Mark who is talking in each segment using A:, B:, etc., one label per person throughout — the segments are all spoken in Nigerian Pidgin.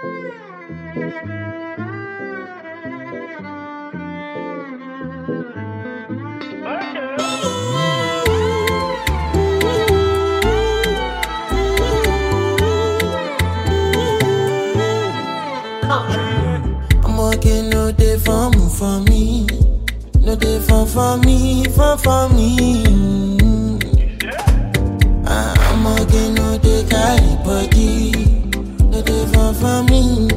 A: I'm working no day for me. No day for me, for me. I'm working no day carry body. No day for me.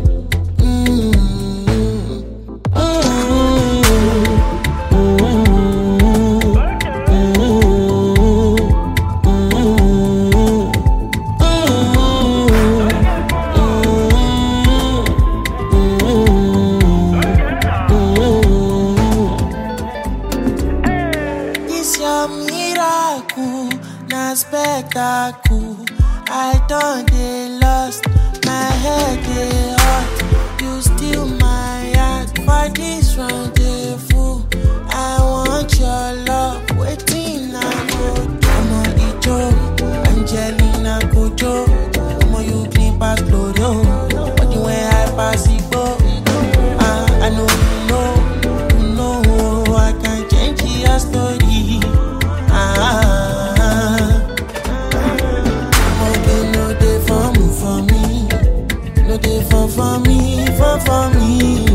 A: Miracle, na spectacle. I done dey lost, my head dey hot. You steal my heart for this rendezvous. I want your love, waiting I go do. Omo Ijo, Angelina Kojo. Omo you clean pass Glorio, but you ain't high pass Igbo. I know you know, I can change your story. For me, for me.